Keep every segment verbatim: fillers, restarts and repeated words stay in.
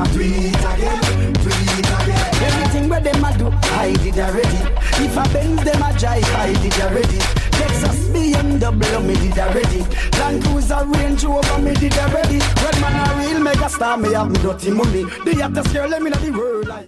a do it again, do it again. Everything where them a do, I did already. If a Benz them a drive, I did already. Texas B M W, me did already. Land Cruiser Range Rover, me did already. Red man a real mega star, me have me dirty money. The hottest girl, let me know the world like.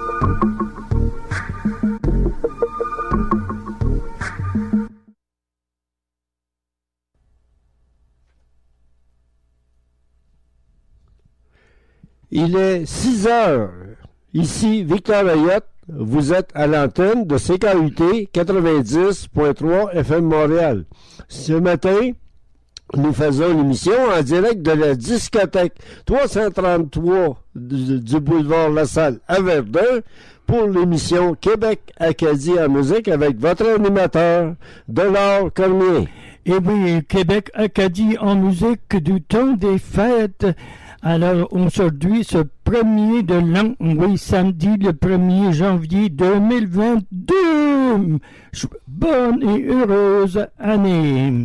Il est six heures. Ici Victor Ayotte. Vous êtes à l'antenne de C K U T quatre-vingt-dix point trois F M Montréal. Ce matin, nous faisons l'émission en direct de la discothèque trois cent trente-trois du, du boulevard La Salle à Verdun pour l'émission Québec-Acadie en musique avec votre animateur, Delors Cormier. Et oui, Québec-Acadie en musique du temps des fêtes. Alors, aujourd'hui, ce premier de l'an, oui, samedi, le premier janvier deux mille vingt-deux. Bonne et heureuse année.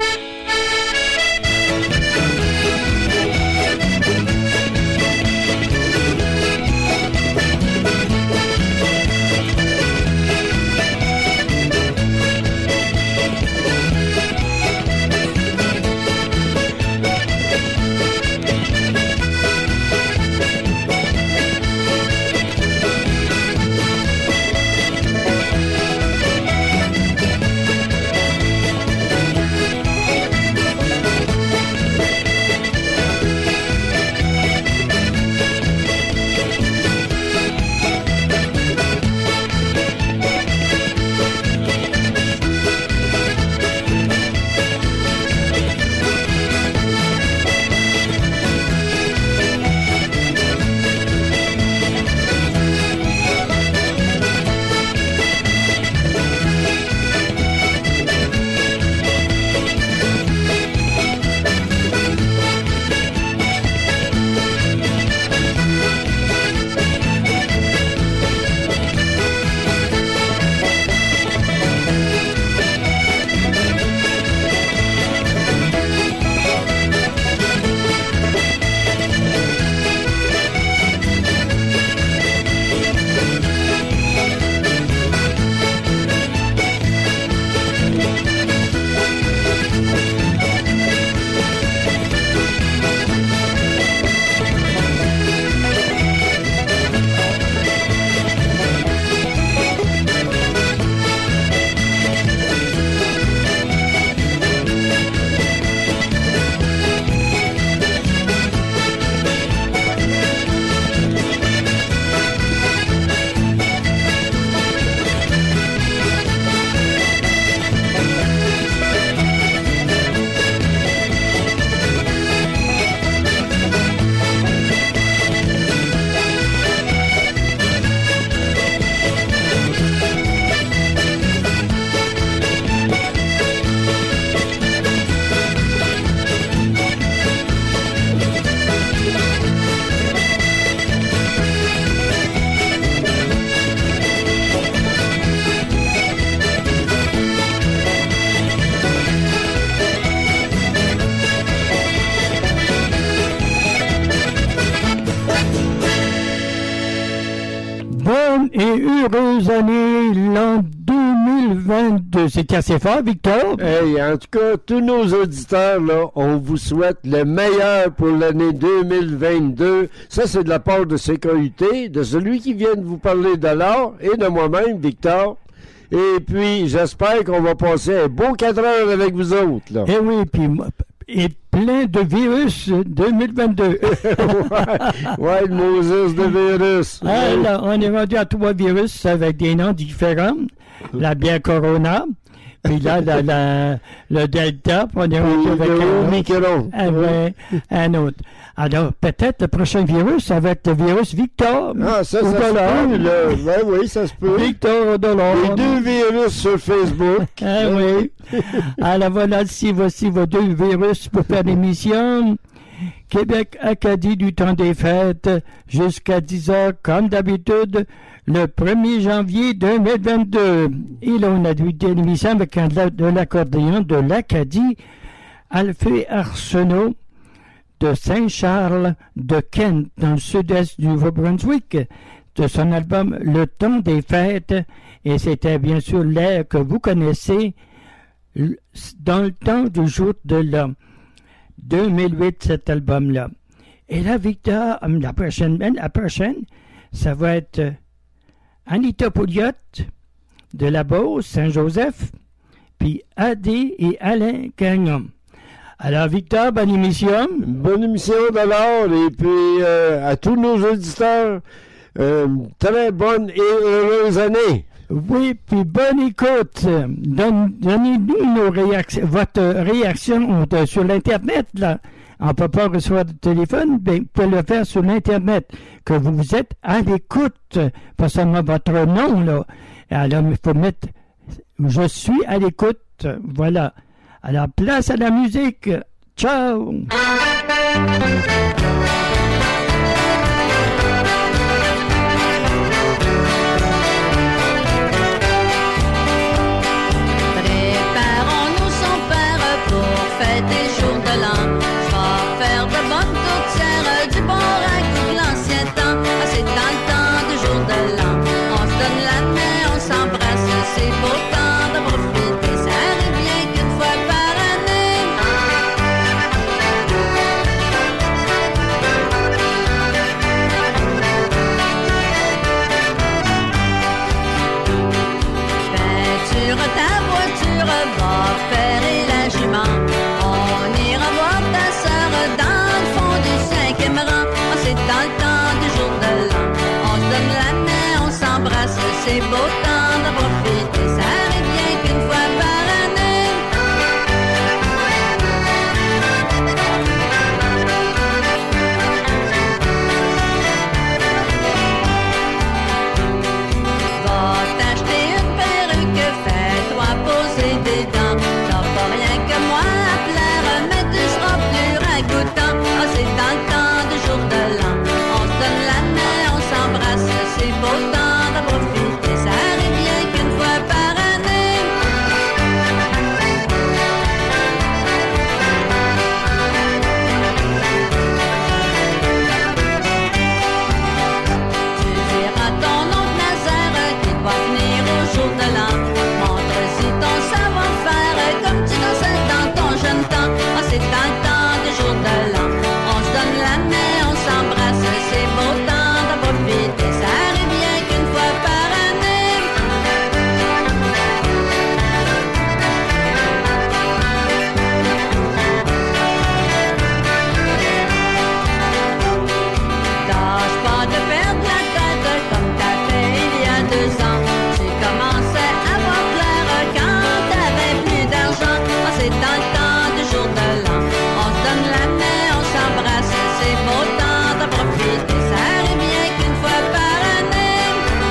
Et heureuse année, l'an deux mille vingt-deux. C'est assez fort, Victor? Hey, en tout cas, tous nos auditeurs, là, on vous souhaite le meilleur pour l'année deux mille vingt-deux. Ça, c'est de la part de C K U T, de celui qui vient de vous parler de l'art et de moi-même, Victor. Et puis, j'espère qu'on va passer un beau quatre heures avec vous autres, là. Eh oui, puis... Et plein de virus deux mille vingt-deux. ouais, ouais, le Moses de virus. Ah, là, on est rendu à trois virus avec des noms différents. La bière Corona, puis là, la, la, le Delta, puis on est rendu avec un Micron. Avec un autre. Alors, peut-être le prochain virus, ça va être le virus Victor. Ah, ça, ça se peut, là. Ben oui, ça se peut. Victor au dollar. Les deux virus sur Facebook. Ah oui. Alors voilà, si voici vos deux virus pour faire l'émission. Québec Acadie du temps des fêtes, jusqu'à dix heures, comme d'habitude, le premier janvier deux mille vingt-deux. Et là, on a dû l'émission avec un, de l'accordéon de l'Acadie, Alphée Arsenault. de Saint-Charles de Kent, dans le sud-est du Nouveau-Brunswick, de son album Le Temps des Fêtes, et c'était bien sûr l'air que vous connaissez, Dans le temps du jour de l'an. deux mille huit, cet album-là. Et là, Victor, la prochaine, la prochaine, ça va être Anita Pouliot de la Beauce, Saint-Joseph, puis Adé et Alain Gagnon. Alors, Victor, bonne émission. Bonne émission d'abord, et puis euh, à tous nos auditeurs, euh, très bonne et heureuse année. Oui, puis bonne écoute. Donne, donnez-nous nos réactions, votre réaction sur l'Internet, là. On ne peut pas recevoir de téléphone, mais vous pouvez le faire sur l'Internet, que vous êtes à l'écoute, pas seulement votre nom, là. Alors, il faut mettre « Je suis à l'écoute », voilà. Alors, place à la musique. Ciao! Préparons-nous sans peur pour fêter le jour de l'an. Je vais faire de bonnes tourtières, du bon ragoût de l'ancien temps. Ah, c'est dans le temps du jour de l'an. On se donne la main, on s'embrasse, c'est beau temps de profiter. Ça arrive bien qu'une fois par année. Peinture ta voiture, va ferrer la jument. On ira voir ta sœur dans le fond du cinquième rang. Ah, c'est dans le temps du jour de l'an. On se donne la main, on s'embrasse, c'est beau temps de profiter. Ça arrive bien qu'une fois par année. Va t'acheter une perruque, fais-toi poser des dents. T'as pas rien que moi à plaire, mais tu seras plus ragoûtant. Ah, c'est dans le temps du jour de l'an. On se donne la main, on s'embrasse, c'est beau temps de profiter. Ça arrive bien qu'une fois par année. Tu diras ton oncle Nazaire qui doit venir au jour de l'an. Montre-y ton savoir-faire comme tu dansais dans ton jeune temps. Ah, c'est dans le temps du jour de l'an. On se donne la main, on s'embrasse, c'est beau temps de profiter. Ça arrive bien qu'une fois par année. Tâche pas de perdre la tête comme t'as fait il y a deux ans. Tu commençais à voir clair quand t'avais plus d'argent. Ah, c'est dans le temps du jour de l'an. On se donne la main, on s'embrasse, c'est beau temps de profiter. Ça arrive bien qu'une fois par année.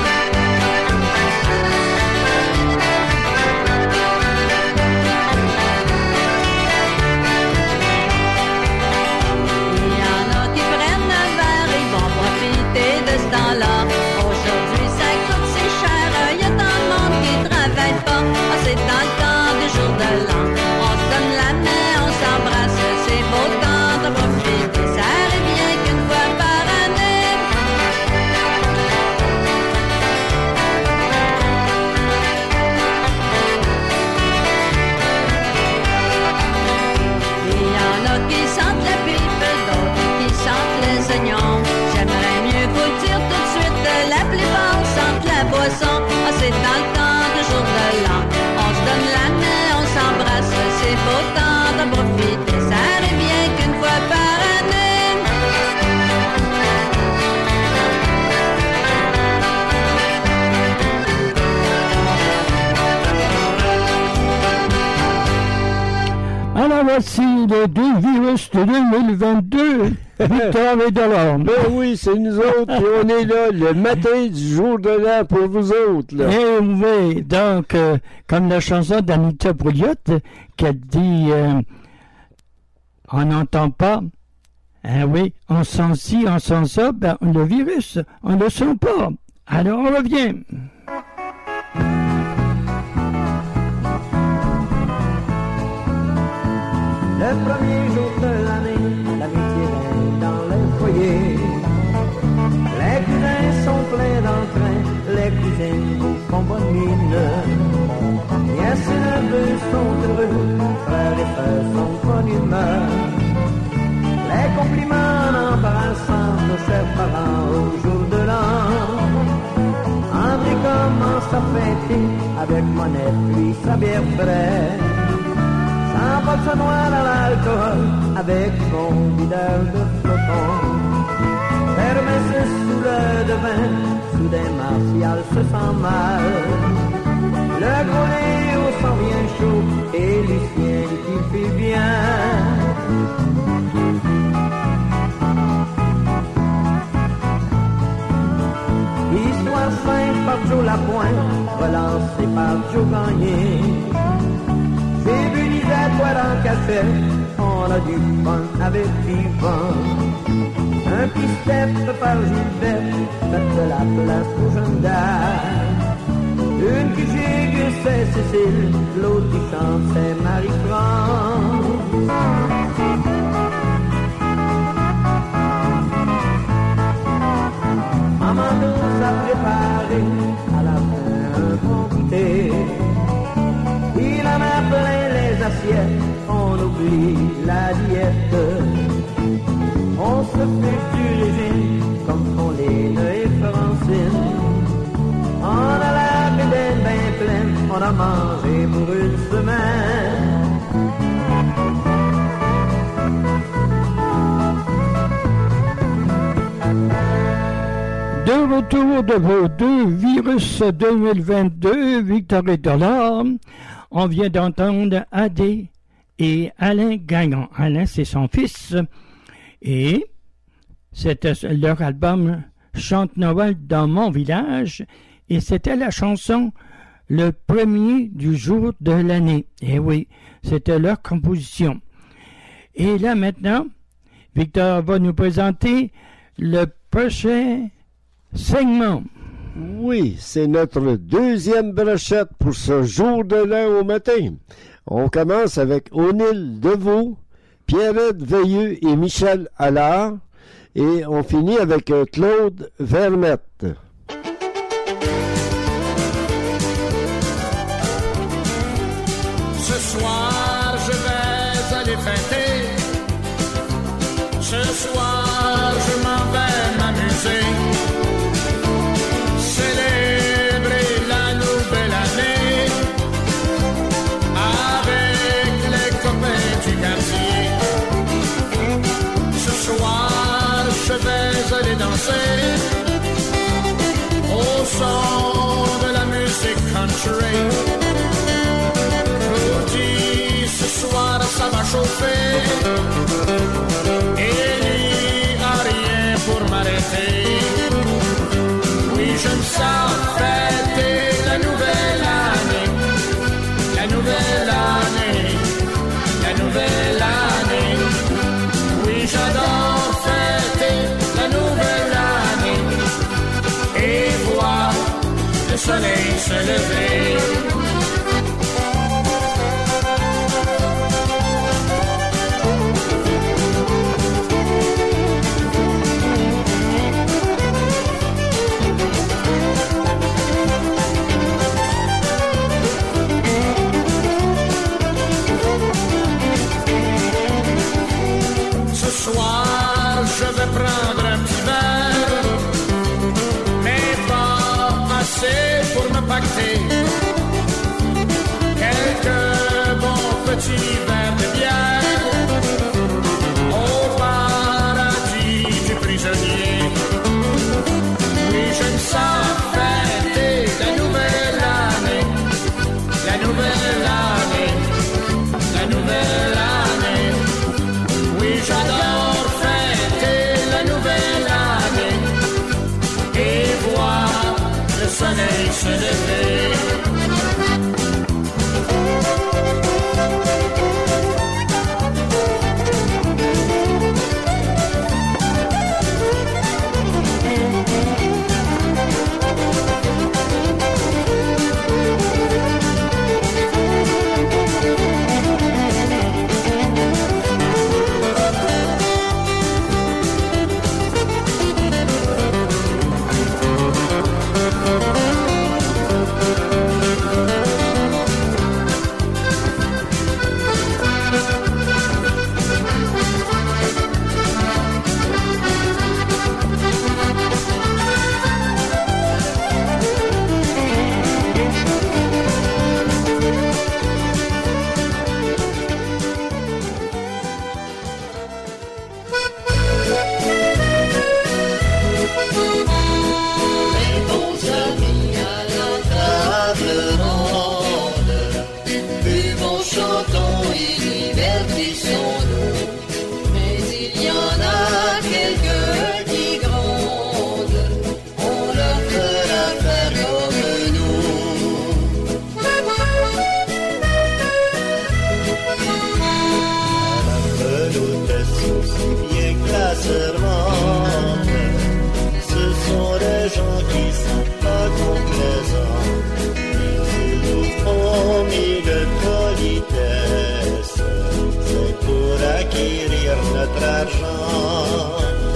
Il y en a qui prennent un verre, ils vont profiter de ce temps-là. Aujourd'hui, ça coûte si cher, il y a tant de monde qui travaille pas. Ah, c'est dans le temps du jour de l'an. On se donne la main, on s'embrasse, c'est beau temps de profiter. Ça arrive bien qu'une fois par année. Il y en a qui sentent la pipe, d'autres qui sentent les oignons. J'aimerais mieux vous dire tout de suite, la plupart sentent la boisson. Ah, c'est dans le temps du jour de l'an. On se donne la main, on s'embrasse, c'est beau temps de profiter. Ça arrive bien qu'une fois par année. Alors, voici les deux virus de deux mille vingt-deux, Victor et Delorme. Ben oui, c'est nous autres, et on est là le matin du jour de l'an pour vous autres. Là. Eh oui, donc, euh, comme la chanson d'Anita Pouliot, qui a dit euh, on n'entend pas, hein, oui, on sent ci, on sent ça, ben, le virus, on ne le sent pas. Alors, on revient. Le premier jour de l'année, l'amitié foyer. Les cousins sont pleins d'entrain, les cousines vous font bonne mine. Nièce et neveux sont heureux, frères et sœurs sont de bonne humeur. Les compliments en embrassant nos chers parents au jour de l'an. André commence à fêter avec Monette puis sa bière fraîche. S'envole sa noix dans l'alcool avec son vidage de flocon. Hermès sous le devin, soudain Martial se sent mal. Le gros Léo sent bien chaud et Lucien qui fait bien. Histoire simple par Joe Lapointe, relancée par Joe Gagné. J'ai vu Lisette boire en café, on a du fun avec Vivant. Un petit step par Gilbert, fait de la place aux jeunes dames. Une qui gigue c'est Cécile, l'autre qui chante c'est Marie-France. Maman nous a préparé à la fin un bon goûter. Il en a plein les assiettes, on oublie la diète. On se fait du régime comme font Léna et Francine. On a la bédaine bien pleine, on a mangé pour une semaine. De retour de vos deux virus deux mille vingt-deux, Victor et Dollar, on vient d'entendre Adé et Alain Gagnon. Alain, c'est son fils. Et c'était leur album Chante Noël dans mon village. Et c'était la chanson Le premier du jour de l'année. Et oui, c'était leur composition. Et là maintenant, Victor va nous présenter le prochain segment. Oui, c'est notre deuxième brochette pour ce jour de l'an au matin. On commence avec O'Neill Deveau, Pierrette Veilleux et Michel Allard. Et on finit avec Claude Vermette. Ce soir, je vais aller fêter. Ce soir, je m'en vais m'amuser. Célébrer la nouvelle année avec les copains du quartier. Ce soir, je vais aller danser au son de la musique country. Ce soir ça va chauffer et il n'y a rien pour m'arrêter. Oui, je me sens fêter la nouvelle année, la nouvelle année, la nouvelle année. Oui, j'adore fêter la nouvelle année et voir le soleil se lever. Ce soir, je vais prendre un petit verre, mais pas assez pour me pacter. Quelques bons petits verres de bière au paradis du prisonnier. Oui, je me sens fêter la nouvelle année, la nouvelle année, la nouvelle année. Oui, j'adore fêter la nouvelle année et voir le soleil se lever. des gens qui sont pas complaisants. Ils nous font mille politesses, c'est pour acquérir notre argent.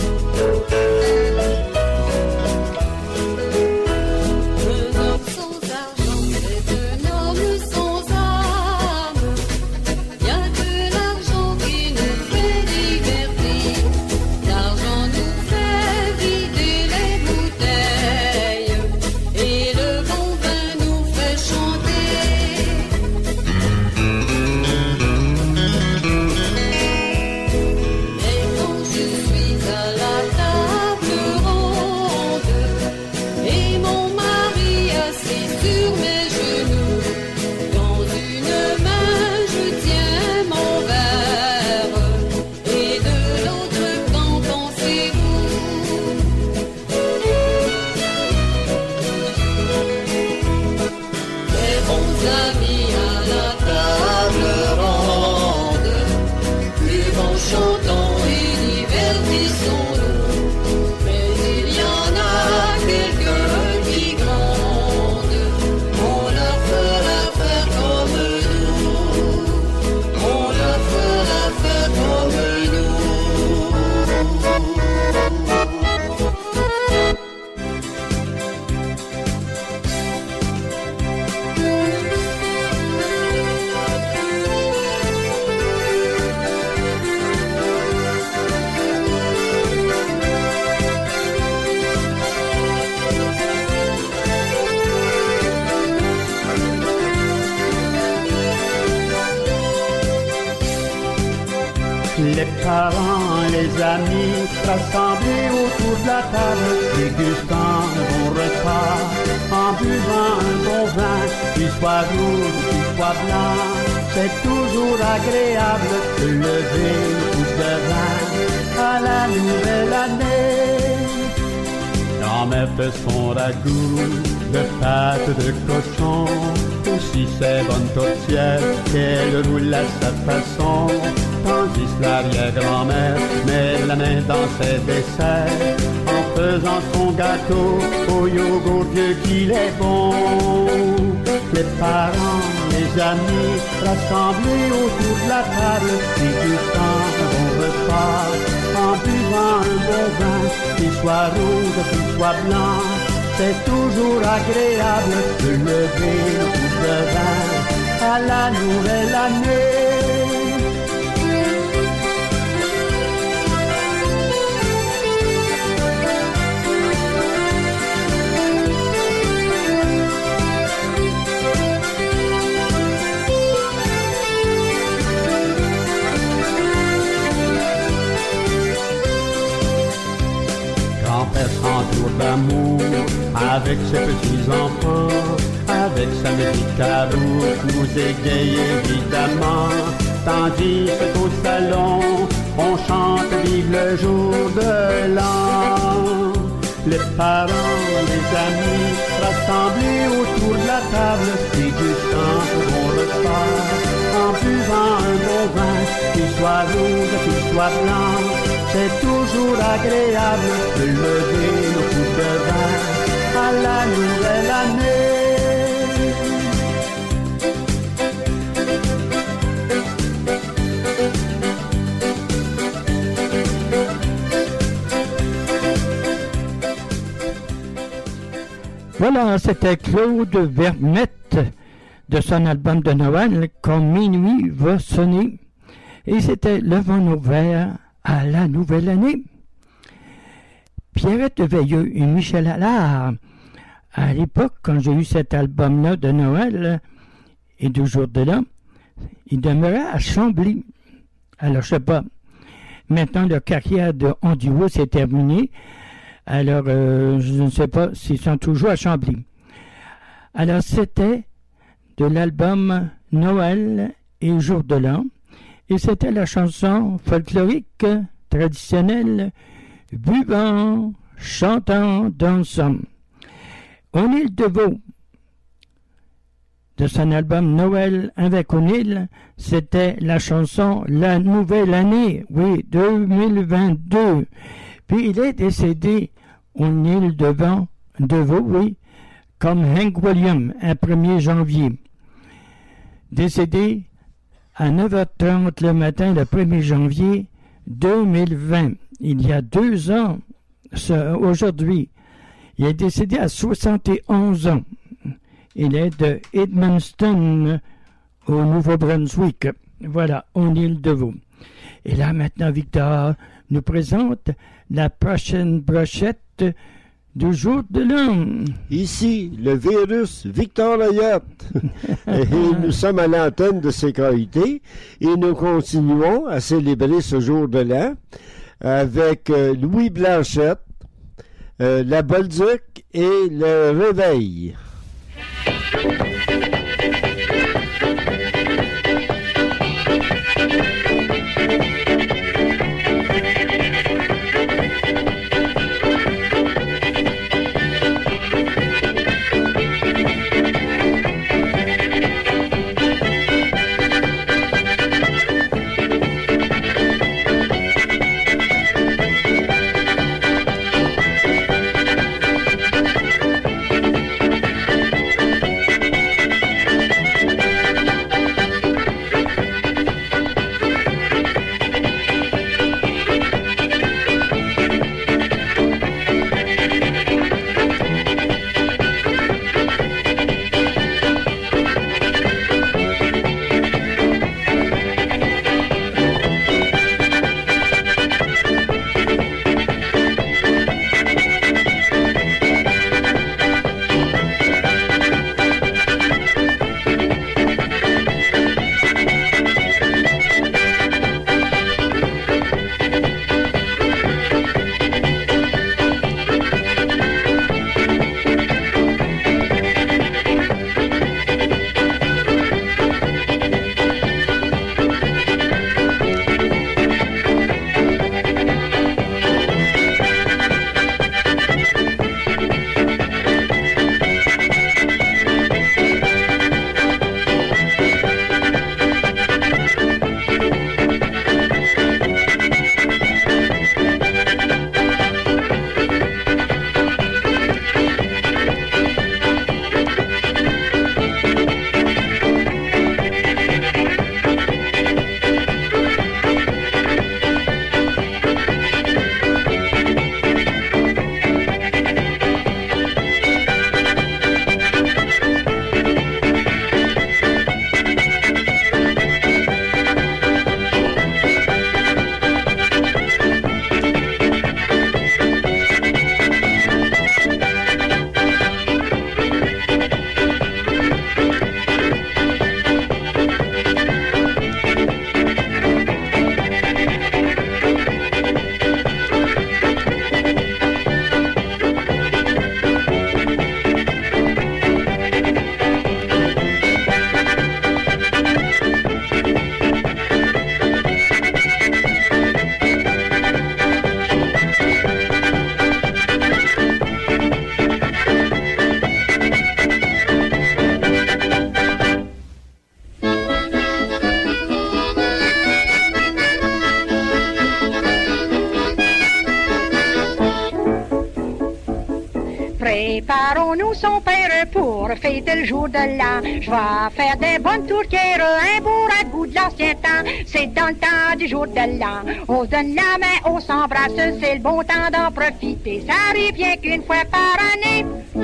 Les parents, les amis, rassemblés autour de la table, dégustant un bon repas, en buvant un bon vin, qu'il soit rouge, qu'il soit blanc, c'est toujours agréable de lever une coupe de vin à la nouvelle année. Grand-mère fait son ragoût de pâte de cochon, aussi ses bonnes tourtières qu'elle roule à sa façon. Tandis que l'arrière-grand-mère met la main dans ses desserts en faisant son gâteau au yogourt vieux qu'il est bon. Les parents, les amis, rassemblés autour de la table, dégustant un bon repas, en buvant un bon vin, qu'il soit rouge, qu'il soit blanc, c'est toujours agréable de lever une coupe de vin à la nouvelle année. Grand-père s'entoure d'amour avec ses petits-enfants, avec sa musique à bouche, nous égaye évidemment. Tandis qu'au salon, on chante vive le jour de l'an. Les parents, les amis, rassemblés autour de la table, dégustant un bon repas, en buvant un bon vin, qu'il soit rouge, qu'il soit blanc. C'est toujours agréable de lever nos coupes de vin à la nouvelle année. Voilà, c'était Claude Vermette de son album de Noël, Quand minuit va sonner. Et c'était Le vent ouvert à la nouvelle année. Pierrette Veilleux et Michel Allard, à l'époque, quand j'ai eu cet album-là de Noël et du jour de l'an, ils demeuraient à Chambly. Alors, je sais pas, maintenant leur carrière de en duo s'est terminée. Alors, euh, je ne sais pas s'ils sont toujours à Chambly. Alors, c'était de l'album Noël et Jour de l'An. Et c'était la chanson folklorique traditionnelle « Buvant, chantant, dansant ». O'Neill DeVoe, de son album Noël avec O'Neill, c'était la chanson « La nouvelle année », oui, deux mille vingt-deux. Puis il est décédé, O'Neill DeVoe, Deveau, oui, comme Hank Williams, un premier janvier. Décédé à neuf heures trente le matin, le premier janvier deux mille vingt. Il y a deux ans, ce, aujourd'hui. Il est décédé à soixante et onze ans. Il est de Edmundston, au Nouveau-Brunswick. Voilà, on île de Vaud. Et là, maintenant, Victor nous présente la prochaine brochette du jour de l'an. Ici, le virus Victor Layotte. Et nous sommes à l'antenne de C K U T et nous continuons à célébrer ce jour de l'an avec euh, Louis Blanchette, euh, la Bolduc et le Réveil. Préparons-nous son père pour fêter le jour de l'an. Je vais faire des bonnes tourtières, un beau ragoût de l'ancien temps. C'est dans le temps du jour de l'an. On se donne la main, on s'embrasse, c'est le bon temps d'en profiter. Ça arrive bien qu'une fois par année.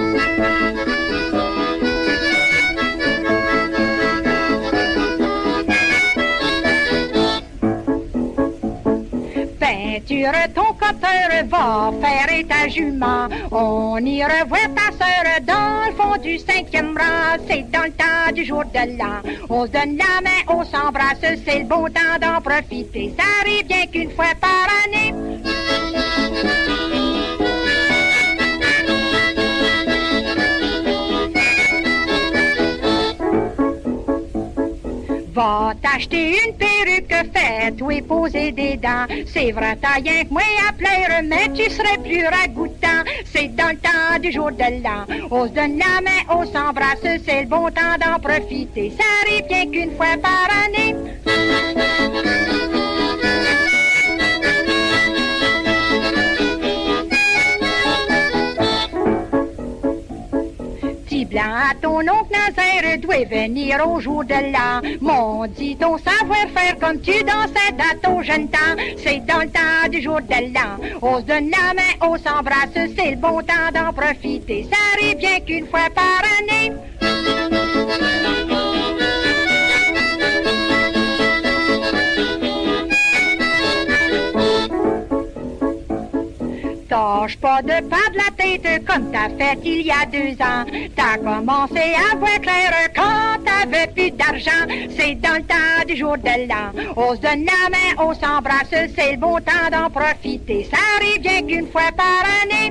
Peinture ton coteur, va faire ta jument. On ira voir ta sœur dans le fond du cinquième rang. C'est dans le temps du jour de l'an. On se donne la main, on s'embrasse, c'est le bon temps d'en profiter. Ça arrive bien qu'une fois par année. Va t'acheter une perruque, fais-toi poser des dents. C'est vrai, t'as rien que moi à plaire, mais tu serais plus ragoûtant. C'est dans le temps du jour de l'an. On se donne la main, on s'embrasse, c'est le bon temps d'en profiter. Ça arrive bien qu'une fois par année. blanc à ton oncle Nazaire doit venir au jour de l'an. Mon dit ton savoir-faire comme tu dansais dans ton jeune temps. C'est dans le temps du jour de l'an. On se donne la main, on s'embrasse, c'est le bon temps d'en profiter. Ça arrive bien qu'une fois par année. Tâche pas de perdre la tête comme t'as fait il y a deux ans. T'as commencé à voir clair quand t'avais plus d'argent. C'est dans le temps du jour de l'an. On se donne la main, on s'embrasse, c'est le bon temps d'en profiter. Ça arrive bien qu'une fois par année.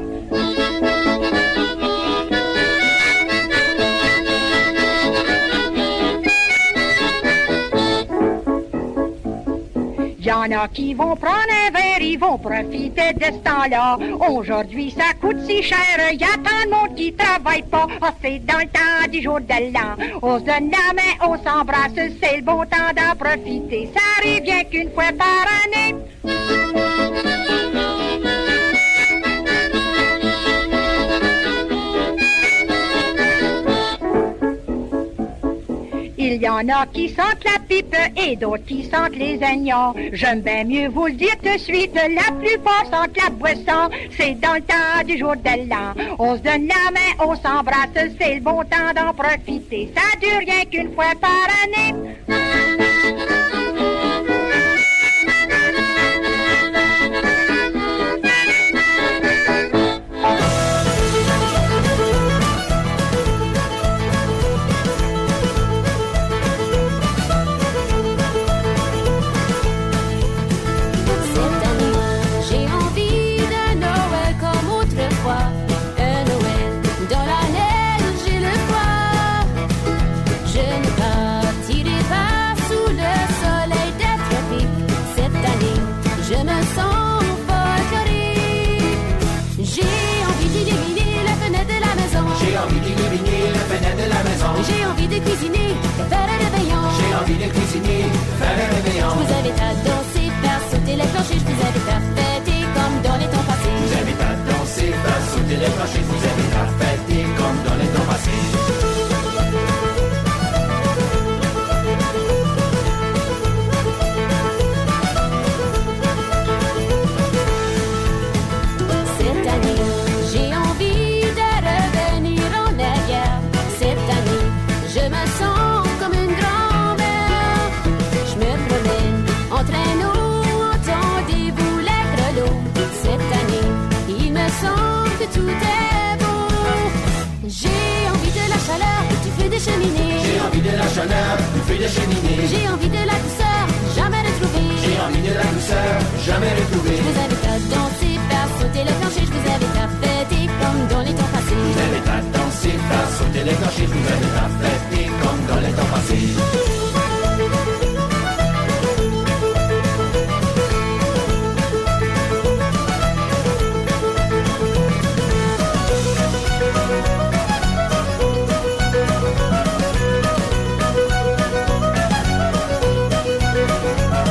Y'en a qui vont prendre un verre, ils vont profiter de ce temps-là. Aujourd'hui, ça coûte si cher, y a tant de monde qui travaille pas. Ah, c'est dans le temps du jour de l'an. On se donne la main, on s'embrasse, c'est le bon temps d'en profiter. Ça arrive bien qu'une fois par année. Il y en a qui sentent la pipe et d'autres qui sentent les oignons. J'aime bien mieux vous le dire tout de suite, la plupart sentent la boisson. C'est dans le temps du jour de l'an. On se donne la main, on s'embrasse, c'est le bon temps d'en profiter. Ça dure rien qu'une fois par année. J'ai envie de cuisiner, de faire un réveillon. J'ai envie de cuisiner, faire un réveillon. Je vous invite à danser, faire sauter les planchers. Je vous invite à fêter comme dans les temps passés. Je vous invite à danser, faire sauter les planchers. Je vous invite à fêter comme dans les temps passés. Cette année, j'ai envie de revenir en arrière. Cette année, je me sens comme une grand-mère. Je me promène en traîneau, entendez-vous les grelots. Cette année, il me semble que tout est beau. J'ai envie de la chaleur du feu des cheminées. J'ai envie de la chaleur du feu des cheminées. J'ai envie de la douceur, jamais retrouvée. J'ai envie de la douceur, jamais retrouvée. Je vous invite à danser, faire sauter les planchers. Je vous invite à fêter comme dans les temps passés. Je vous invite à danser, faire sauter les planchers. Je vous invite à fêter comme dans les temps passés.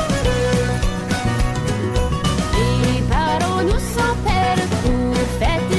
Les parents nous sont pères pour fêter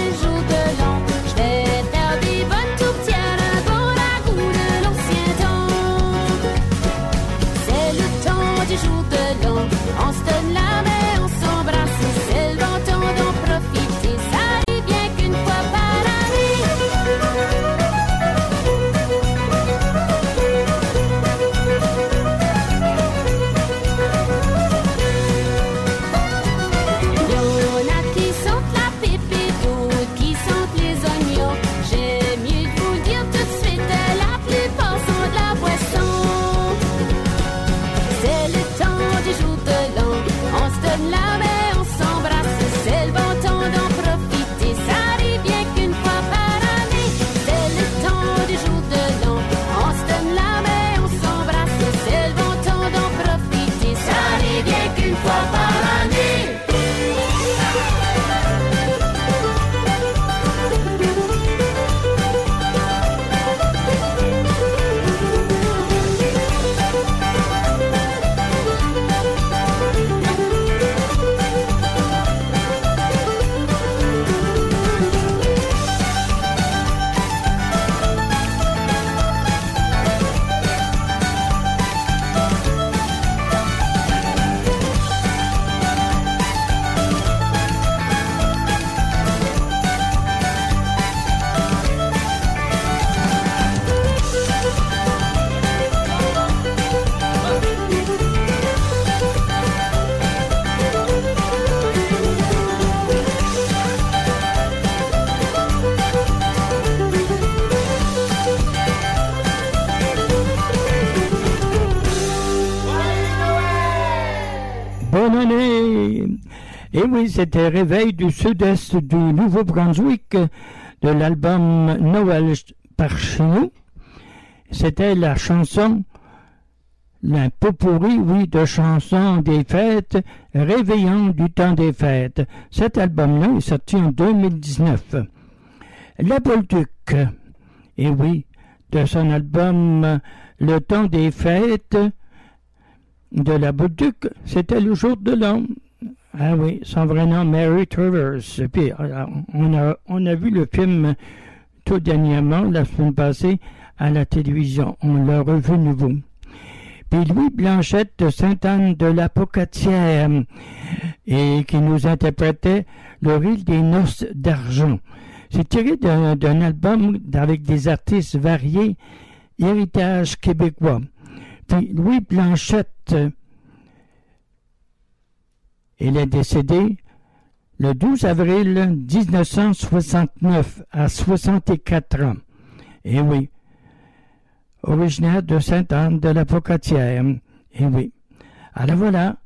Et oui, c'était Réveil du sud-est du Nouveau-Brunswick de l'album Noël par chez nous. C'était la chanson, la pot-pourri, oui, de chansons des fêtes, réveillant du temps des fêtes. Cet album-là est sorti en deux mille dix-neuf. La Bolduc, et oui, de son album Le temps des fêtes de la Bolduc, c'était le jour de l'an. Ah oui, son vrai nom, Mary Travers. Puis, on a, on a vu le film tout dernièrement, la semaine passée, à la télévision. On l'a revu nouveau. Puis Louis Blanchette de Sainte-Anne de la Pocatière, et qui nous interprétait Le Rire des Noces d'Argent. C'est tiré d'un, d'un album avec des artistes variés, Héritage québécois. Puis Louis Blanchette, il est décédé le douze avril dix-neuf cent soixante-neuf à soixante-quatre ans. Et oui, originaire de Sainte-Anne de la Pocatière. Et oui. Alors voilà,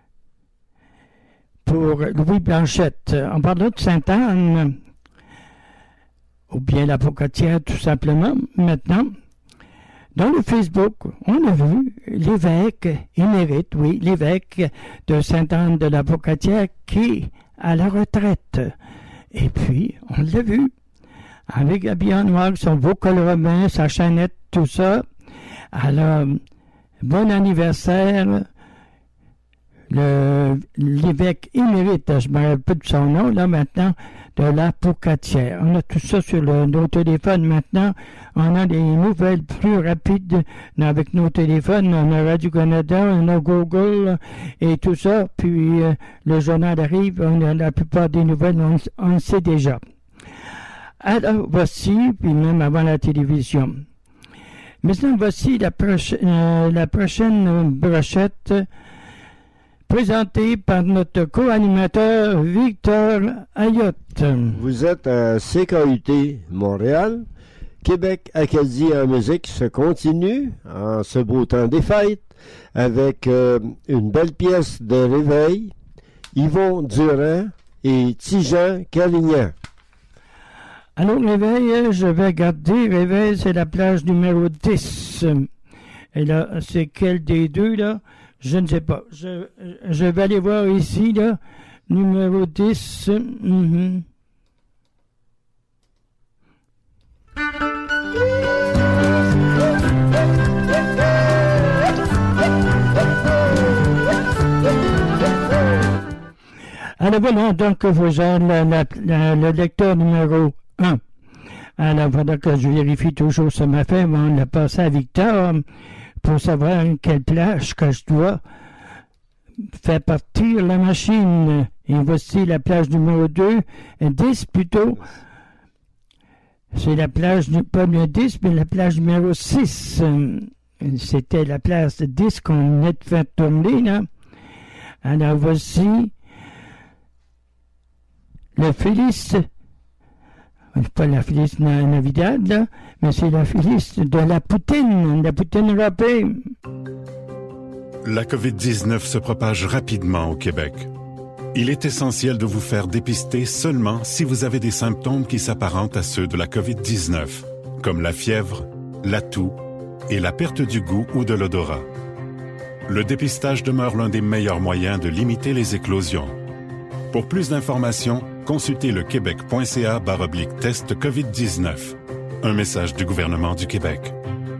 pour Louis Blanchette. En parlant de Sainte-Anne, ou bien la Pocatière tout simplement, maintenant, dans le Facebook, on a vu l'évêque émérite, oui, l'évêque de Sainte-Anne de la Pocatière qui est à la retraite. Et puis, on l'a vu, avec habillé en noir, son beau col romain, sa chaînette, tout ça. Alors, bon anniversaire, le, l'évêque émérite, je me rappelle de son nom, là, maintenant, de la Pocatière. On a tout ça sur le, nos téléphones maintenant. On a des nouvelles plus rapides avec nos téléphones. On a Radio-Canada, on a Google et tout ça. Puis, euh, le journal arrive, on a la plupart des nouvelles, on, on le sait déjà. Alors, voici, puis même avant la télévision. Maintenant, voici la, proche, euh, la prochaine brochette présentée par notre co-animateur Victor Ayotte. Vous êtes à C K U T Montréal. Québec Acadie en musique se continue en ce beau temps des fêtes avec euh, une belle pièce de réveil, Yvon Durand et Tijan Calignan. Alors, Réveil, je vais garder. Réveil, c'est la plage numéro dix. Et là, c'est quel des deux, là? Je ne sais pas. Je, je vais aller voir ici, là. Numéro dix. Mm-hmm. Alors voilà, donc vous avez la, la, la, le lecteur numéro un. Alors voilà que je vérifie toujours sur ma feuille, mais on l'a passé à Victor pour savoir quelle plage que je dois faire partir la machine. Et voici la plage numéro deux, dix plutôt. C'est la plage, pas le dix, mais la plage numéro six. C'était la plage dix qu'on venait de faire tourner, là. Alors voici le Félix, pas la Félix Navidad, là, mais c'est la Félix de la poutine, la poutine râpée. La covid dix-neuf se propage rapidement au Québec. Il est essentiel de vous faire dépister seulement si vous avez des symptômes qui s'apparentent à ceux de la covid dix-neuf, comme la fièvre, la toux et la perte du goût ou de l'odorat. Le dépistage demeure l'un des meilleurs moyens de limiter les éclosions. Pour plus d'informations, consultez le québec.ca barre oblique test covid dix-neuf. Un message du gouvernement du Québec.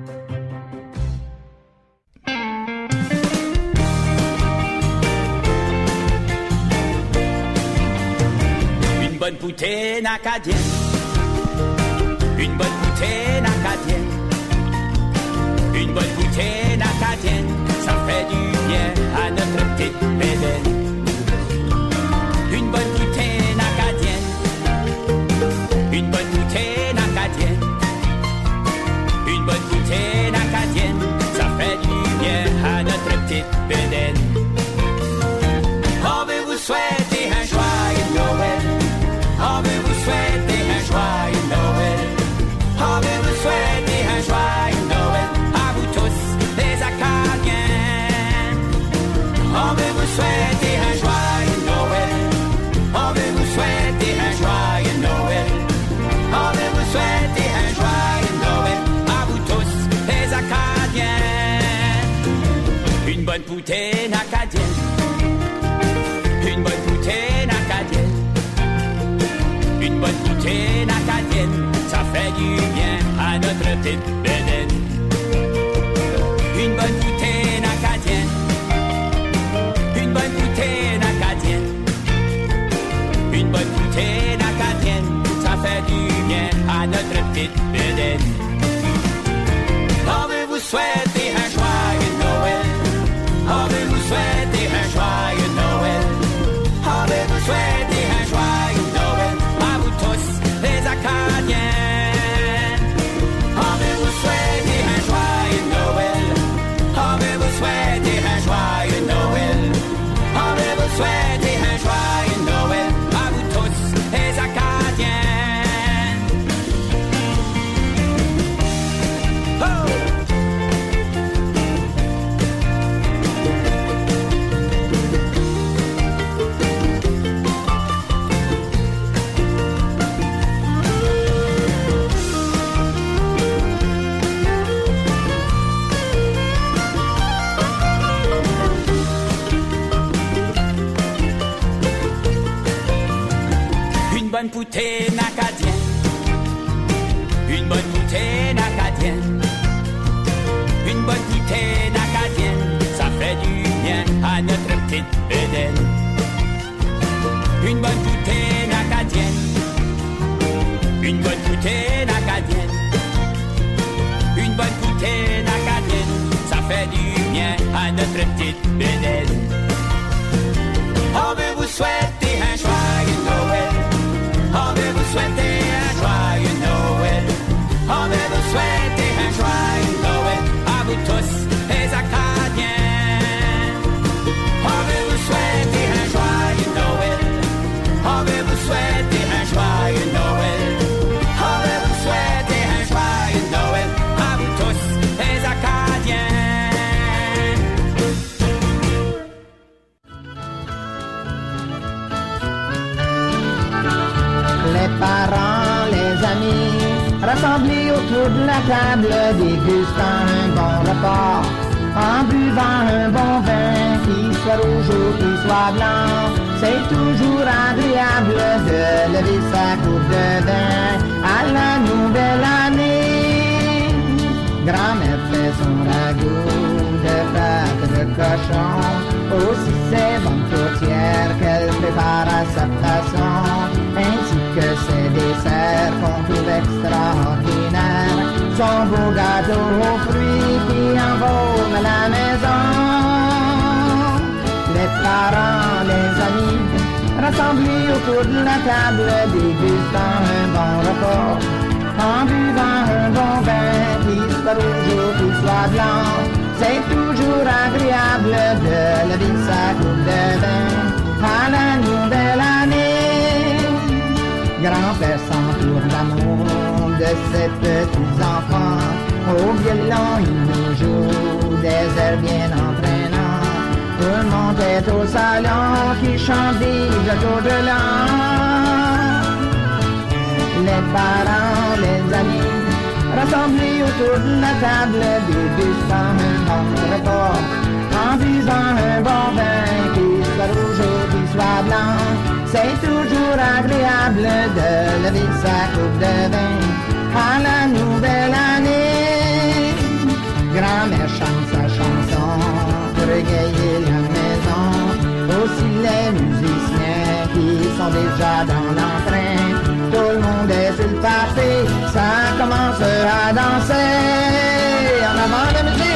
Une bonne poutine acadienne. Une bonne poutine acadienne. Une bonne poutine acadienne. Ça fait du bien à notre petite bébelle. Une bonne poutine acadienne. Une bonne poutine acadienne. Une bonne poutine acadienne. Ça fait du bien à notre petite bédaine. On veut vous souhaiter un joyeux Noël. On veut vous souhaiter un bonne poutine acadienne. Une bonne poutine acadienne. Une bonne poutine acadienne. Ça fait du bien à notre petite bédaine. Une bonne poutine acadienne. Une bonne poutine acadienne. Une bonne poutine acadienne. Ça fait du bien à notre petite bédaine. On veut vous souhaiter un joyeux Noël. On veut vous souhaiter un joyeux Noël. On veut vous souhaiter un joyeux Noël à vous tous les Acadiens. On veut vous souhaiter un joyeux Noël. On veut vous souhaiter un joyeux Noël. On veut vous souhaiter un joyeux Noël à vous tous les Acadiens. Oh! Une bonne poutine acadienne. Une bonne poutine acadienne. Une bonne poutine acadienne. Ça fait du bien à notre petite bédaine. Une bonne poutine acadienne. Une bonne poutine acadienne. Une bonne poutine acadienne. Ça fait du bien à notre petite bédaine. On veut vous souhaiter un joyeux Noël. On veut vous souhaiter un joyeux Noël. On veut vous souhaiter un joyeux Noël à vous tous les Acadiens. On veut vous souhaiter un joyeux Noël. On veut vous souhaiter un joyeux Noël. On veut vous souhaiter un joyeux Noël à vous tous les Acadiens. Les parents, les amis, rassemblés autour de la table, dégustant un bon repas, en buvant un bon vin, qu'il soit rouge ou qu'il soit blanc. C'est toujours agréable de lever sa coupe de vin à la nouvelle année. Grand-mère fait son ragoût de pâte de cochon, aussi ses bonnes tourtières qu'elle prépare à sa façon, ainsi que ses desserts qu'on trouve extraordinaires, son beau gâteau aux fruits qui embaume la maison. Les parents, les amis, rassemblés autour de la table, dégustant un bon repas, en buvant un bon vin, qu'il soit rouge ou qu'il soit blanc. C'est toujours agréable de lever sa coupe de vin à la nouvelle année. Grand-père s'entoure d'amour de ses petits enfants. Au violon, il nous joue des airs bien entraînants. Tout le monde est au salon qui chante des autour de l'an. Les parents, les amis, rassemblés autour de la table, dégustant un bon repas, en buvant un bon vin, qu'il soit rouge ou qu'il soit blanc. C'est toujours agréable de lever sa coupe de vin à la nouvelle année. Grand-mère chante sa chanson pour égayer la maison, aussi les musiciens qui sont déjà dans l'entrain. Tout le monde est sur le party, ça commence à danser. En avant la musique!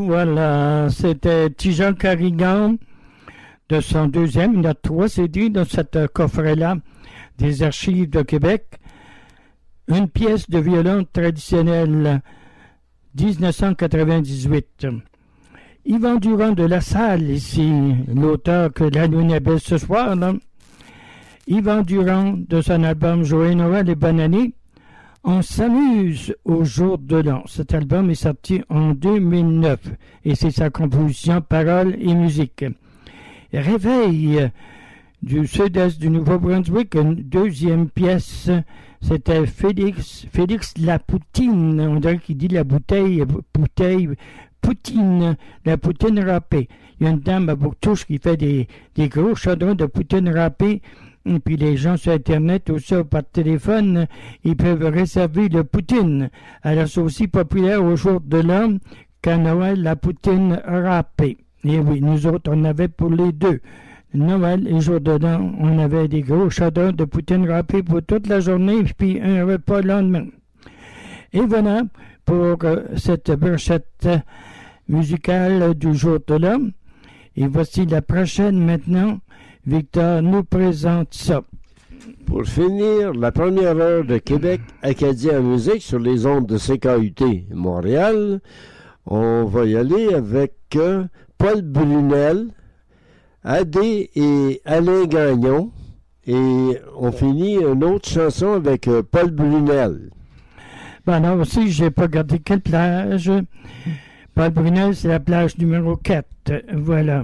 Voilà, c'était Tijan Carrigan de son deuxième. Il y a trois C D dans cette coffret-là des Archives de Québec. Une pièce de violon traditionnelle, dix-neuf cent quatre-vingt-dix-huit. Yvan Durand de La Salle, ici, l'auteur que la lune est belle ce soir. Là. Yvan Durand, de son album Joyeux Noël et Bonne Année. On s'amuse au jour de l'an. Cet album est sorti en deux mille neuf et c'est sa composition paroles et musique. Réveil du sud-est du Nouveau-Brunswick, une deuxième pièce, c'était Félix, Félix la Poutine, on dirait qu'il dit la bouteille, bouteille, poutine, la poutine râpée. Il y a une dame à Bouctouche qui fait des, des gros chaudrons de poutine râpée. Et puis les gens sur Internet ou ça par téléphone, ils peuvent réserver le poutine. Alors c'est aussi populaire au jour de l'an qu'à Noël, la poutine râpée. Et oui, nous autres, on avait pour les deux. Noël et jour de l'an, on avait des gros chaudrons de poutine râpée pour toute la journée, puis un repas le lendemain. Et voilà pour euh, cette brochette musicale du jour de l'an. Et voici la prochaine maintenant. Victor nous présente ça. Pour finir, la première heure de Québec Acadien en musique sur les ondes de C K U T Montréal, on va y aller avec euh, Paul Brunel, Adé et Alain Gagnon, et on finit une autre chanson avec euh, Paul Brunel. Ben non, aussi, j'ai pas gardé quelle plage. Paul Brunel, c'est la plage numéro quatre. Voilà.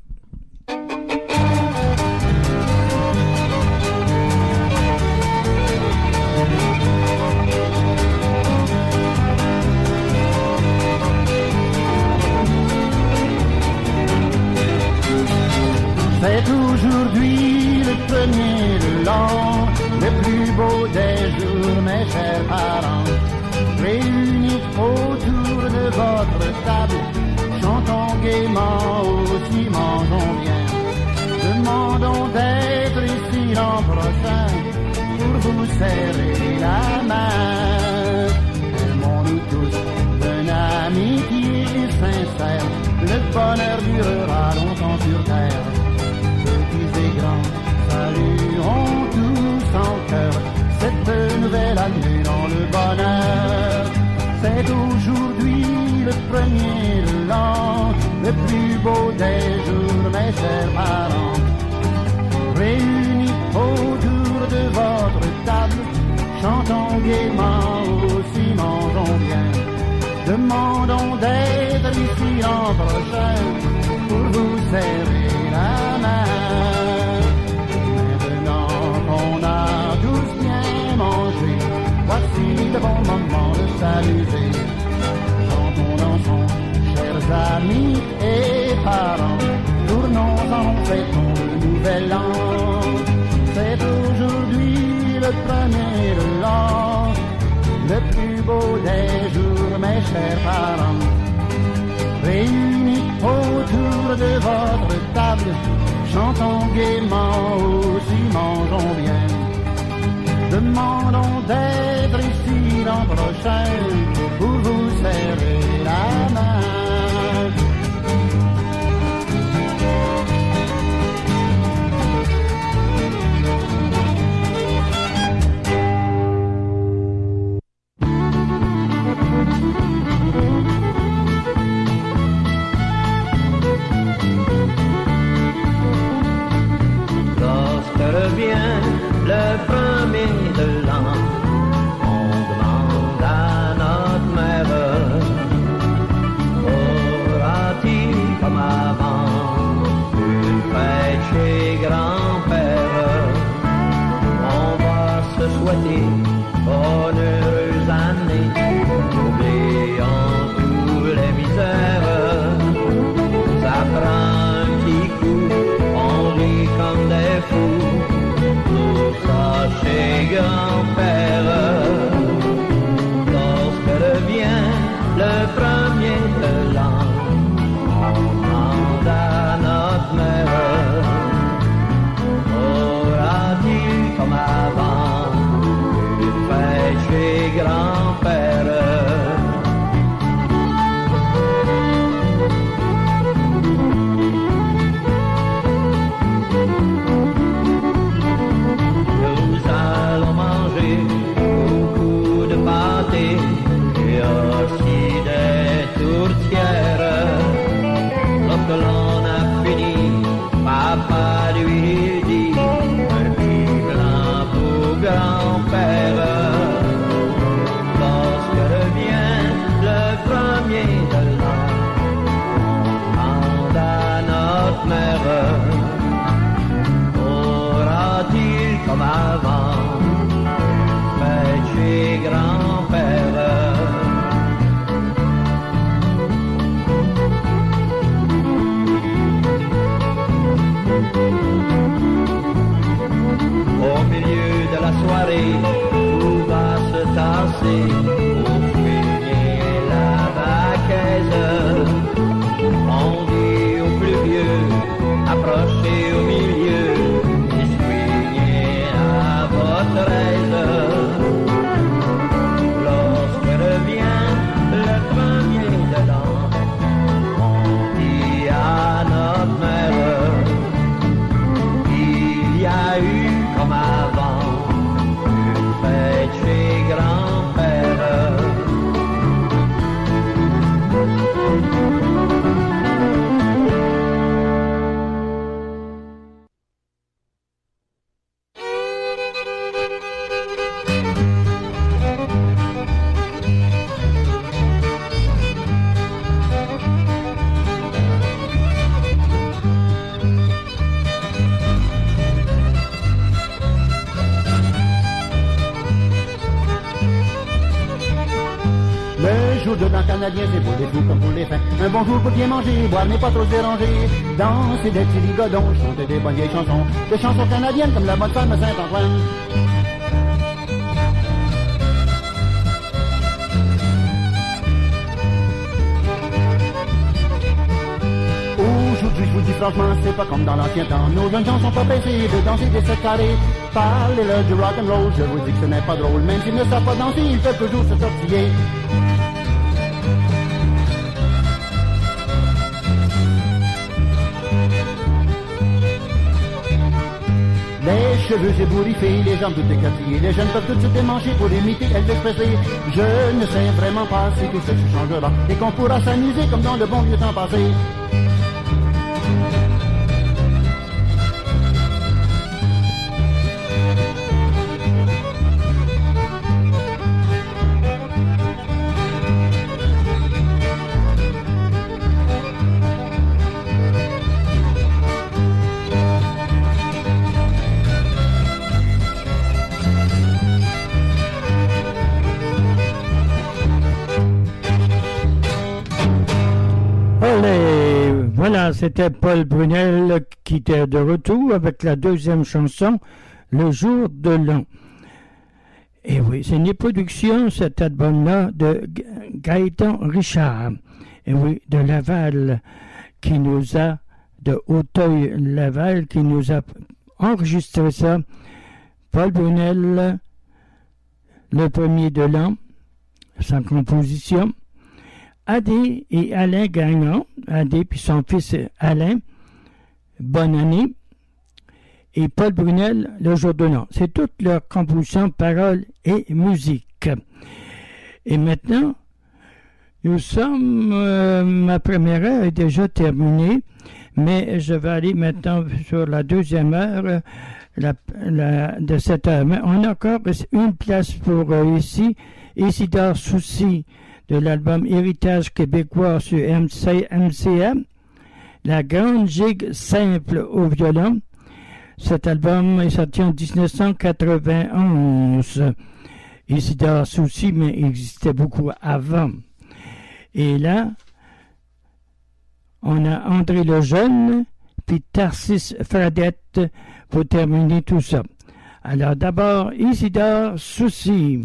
C'est aujourd'hui le premier de l'an, le plus beau des jours, mes chers parents. Réunis autour de votre table, chantons gaiement, aussi mangeons bien. Demandons d'être ici l'an prochain, pour vous serrer la main. Aimons-nous tous d'une amitié sincère, le bonheur durera longtemps sur terre. Et grands, saluons tous en cœur cette nouvelle année dans le bonheur. C'est aujourd'hui le premier de l'an, le plus beau des jours, mes chers parents. Réunis autour de votre table, chantons gaiement, aussi mangeons bien. Demandons d'être ici l'an prochain, pour vous serrer la main. On a tous bien mangé, voici le bon moment de s'amuser. Chantons, dansons, chers amis et parents, tournons-en, fêtons le nouvel an. C'est aujourd'hui le premier de l'an, le plus beau des jours, mes chers parents. Réunis autour de votre table, chantons gaiement, aussi mangeons bien. Demandons d'être ici l'an prochain, pour vous serrer la main. Revient le premier de l'an, on demande à notre mère, aura-t-il comme avant une fête chez grand-père? On va se souhaiter bonne heureuse année, oubliant toutes les misères. Ça prend un petit coup, on rit comme des fous. Chez grand-père, lorsque revient le premier de l'an, on demande à notre mère, aura-t-il comme avant une fête chez grand-père? soirée, tout va se tasser au fumier la vaquaise. On dit aux plus vieux, approchez au milieu, essuiez à votre aise. Lorsque revient le premier de l'an, on dit à notre mère, il y a eu comme avant une fête chez grand-père. De l'an canadien, c'est pour les fous comme pour les fins. Un bon jour pour bien manger, boire n'est pas trop se déranger. Danser des petits rigodons, chanter des bonnes vieilles chansons. Des chansons canadiennes comme la bonne femme à Saint-Antoine. Aujourd'hui, je vous dis franchement, c'est pas comme dans l'ancien temps. Nos jeunes gens sont pas pressés de danser des sept carrés. Parlez-leur du rock'n'roll, je vous dis que ce n'est pas drôle. Même s'ils ne savent pas danser, ils peuvent toujours se tortiller. Les cheveux ébouriffés, les jambes toutes écartillées, les jeunes peuvent toutes se démancher pour imiter Elvis Presley. Je ne sais vraiment pas si tout ça se changera et qu'on pourra s'amuser comme dans le bon vieux temps passé. Voilà, c'était Paul Brunel qui était de retour avec la deuxième chanson, Le jour de l'an. Et oui, c'est une production, cet album-là, de Gaëtan Richard. Et oui, de Laval, qui nous a, de Hauteuil-Laval, qui nous a enregistré ça. Paul Brunel, le premier de l'an, sa composition. Adé et Alain Gagnon, Adé puis son fils Alain, bonne année, et Paul Brunel, le jour de l'an. C'est toute leur composition, paroles et musique. Et maintenant, nous sommes, euh, ma première heure est déjà terminée, mais je vais aller maintenant sur la deuxième heure la, la, de cette heure. Mais on a encore une place pour euh, ici, Isidore Soucy, de l'album Héritage québécois sur M C A, La grande gigue simple au violon. Cet album est sorti en dix-neuf cent quatre-vingt-onze. Isidore Soucy, mais il existait beaucoup avant. Et là, on a André Lejeune, puis Tarsis Fradette pour terminer tout ça. Alors d'abord, Isidore Soucy.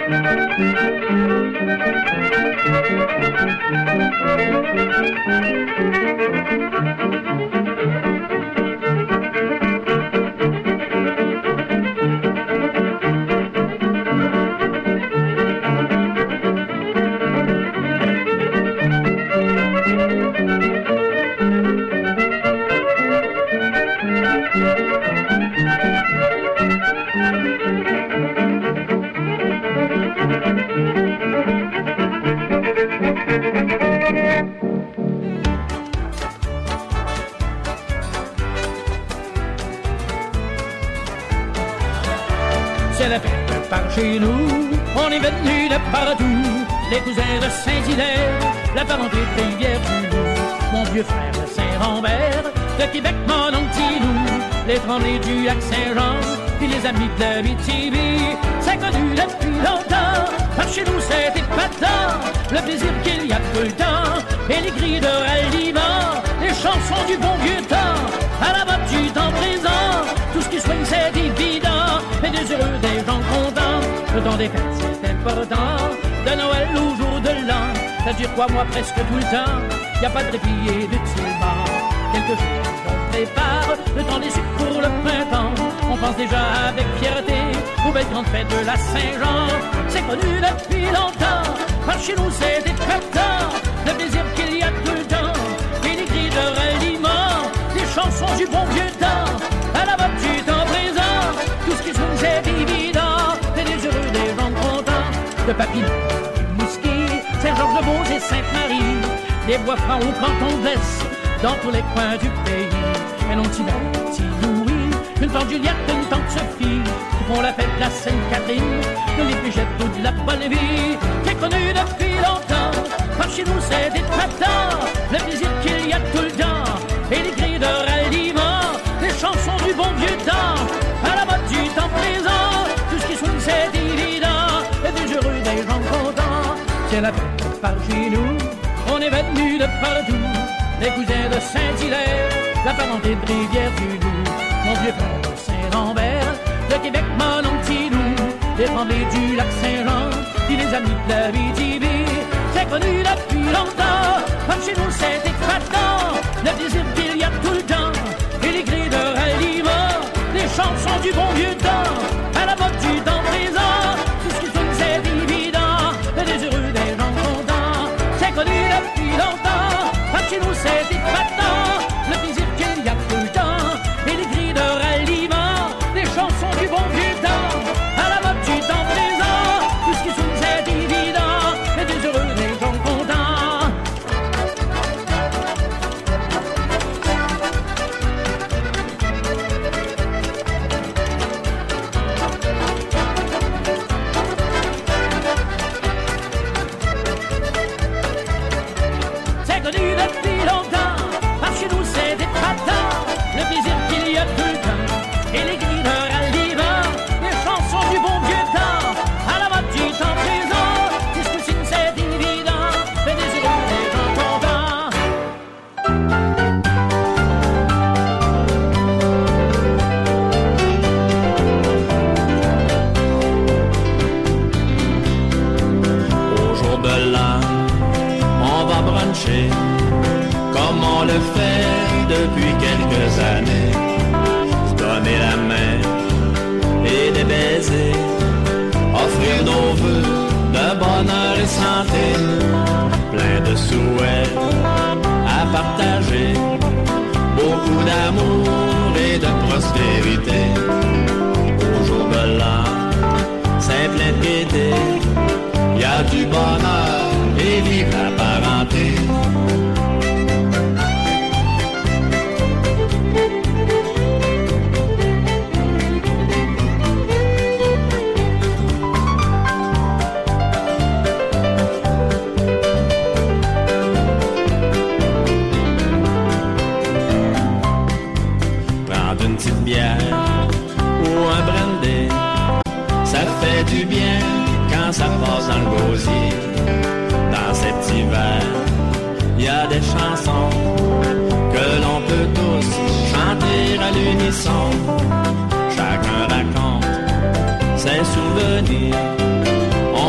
C'est la fête par chez nous, on est venu de partout, les cousins de Saint-Hilaire, la parenté de Rivière-du-Loup, mon vieux frère de Saint-Rambert, de Québec mon oncle Tilou, les Tremblay du lac Saint-Jean, puis les amis de la B T V, c'est connu depuis longtemps, par chez nous c'est épatant, le plaisir qu'il y a tout le temps, et les grilles de ralliement, les chansons du bon vieux temps, à la mode du temps présent, tout ce qui soigne c'est évident, et des heureux, des gens contents, le temps des fêtes c'est important, de Noël au jour de l'an, ça dure quoi moi presque tout le temps, y a pas de répit et de timent, quelque chose on prépare, le temps des sucres pour le printemps, on pense déjà avec fierté aux belles grandes fêtes de la Saint-Jean, c'est connu depuis longtemps, par chez nous c'est épatant, le plaisir qu'il y a tout le temps, et les cris de ralliement, les chansons du bon vieux temps, à la mode du temps présent, tout ce qui sonne c'est évident, et les heureux des gens contents, de Papineau, du Mousquet, Saint-Georges-de-Beauce et Sainte-Marie, des bois francs au canton de l'Est, dans tous les coins du pays, un long petit petit Louis, une tante Juliette, une tante Sophie, qui font la fête de la Sainte-Catherine, de l'Épigette ou de la Bolivie, qui est connue depuis longtemps, par chez nous c'est épatant, le plaisir qu'il y a tout le temps, et les cris de ralliement, les chansons du bon vieux temps, à la mode du temps présent, tout ce qui sonne c'est évident, et des heureux, des gens contents, c'est la fête par chez nous, on est venu de partout, les cousins de Saint-Hilaire, la parenté de Rivière-du-Loup, mon vieux frère de Saint-Rambert, de Québec mon oncle Tilou, les Tremblay du lac Saint-Jean, puis les amis de la B T V, c'est connu depuis longtemps, par chez nous c'est épatant, le plaisir qu'il y a tout le temps, et les grilles de ralliement, les chansons du bon vieux temps, à la mode du temps présent, tout ce qui sonne c'est évident, et des heureux, des gens contents, c'est connu depuis longtemps, par chez nous c'est épatant, le plaisir qu'il y a tout le temps, et les grilles de ralliement, les chansons du bon vieux temps, à la mode du temps présent, tout ce qui sonne c'est évident, et des heureux, des gens contents. C'est connu depuis longtemps, par chez nous c'est épatant, le plaisir qu'il y a tout le temps, et les grilles de ralliement, les chansons du bon vieux temps, à la mode du temps présent, tout ce que signe c'est évident, mais des heureux, des gens contents. Au jour de l'an, on va bruncher, comme on le fait depuis quelques années. Se donner la main et des baisers, offrir nos vœux de bonheur et santé, plein de souhaits à partager, beaucoup d'amour et de prospérité. Au jour de l'an, c'est plein de gaieté, y a du bonheur et vive la parenté. Prendre une petite bière ou un brandy, ça fait du bien quand ça passe dans le gosier. Dans cet hiver, il y a des chansons que l'on peut tous chanter à l'unisson. Chacun raconte ses souvenirs,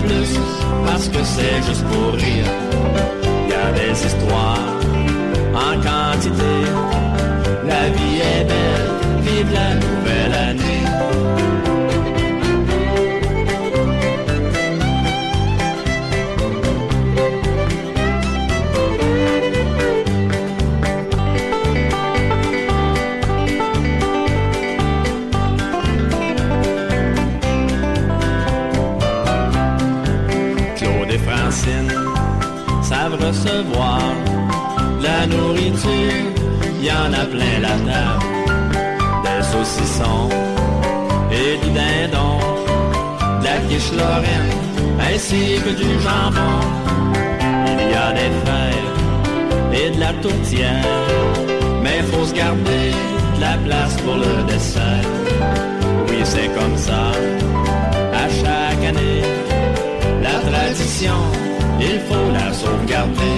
plus parce que c'est juste pour rire. Il y a des histoires en quantité. La vie est belle, vive la nouvelle année. Savent recevoir la nourriture, il y en a plein la table, des saucissons et du dindon, de la quiche lorraine ainsi que du jambon. Il y a des fèves et de la tourtière, mais faut se garder de la place pour le dessert. Oui, c'est comme ça, à chaque année, la tradition, il faut la sauvegarder.